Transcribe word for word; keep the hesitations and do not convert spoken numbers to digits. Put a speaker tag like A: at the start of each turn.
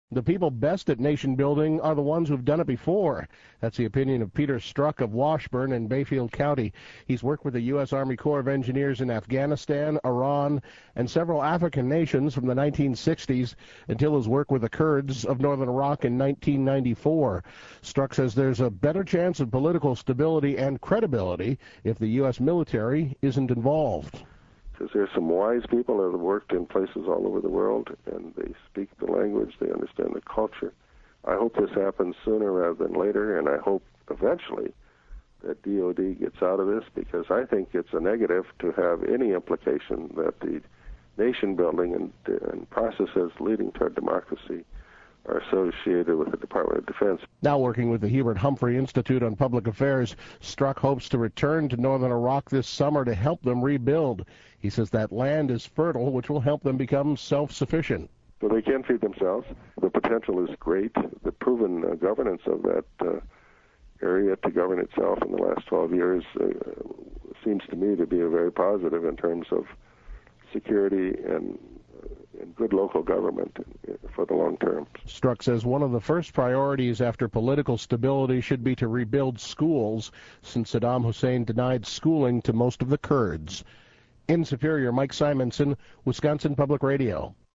A: The people best at nation building are the ones who've done it before. That's the opinion of Peter Struck of Washburn in Bayfield County. He's worked with the U S Army Corps of Engineers in Afghanistan, Iran, and several African nations from the nineteen sixties until his work with the Kurds of northern Iraq in nineteen ninety-four. Struck says there's a better chance of political stability and credibility if the U S military isn't involved.
B: Because there's some wise people that have worked in places all over the world, and they speak the language, they understand the culture. I hope this happens sooner rather than later, and I hope eventually that D O D gets out of this, because I think it's a negative to have any implication that the nation building and, and processes leading toward democracy are associated with the Department of Defense.
A: Now working with the Hubert Humphrey Institute on Public Affairs, Struck hopes to return to northern Iraq this summer to help them rebuild. He says that land is fertile, which will help them become self-sufficient.
B: So they can feed themselves. The potential is great. The proven uh, governance of that uh, area to govern itself in the last twelve years uh, seems to me to be a very positive in terms of security and and good local government for the long term.
A: Struck says one of the first priorities after political stability should be to rebuild schools, since Saddam Hussein denied schooling to most of the Kurds. In Superior, Mike Simonson, Wisconsin Public Radio.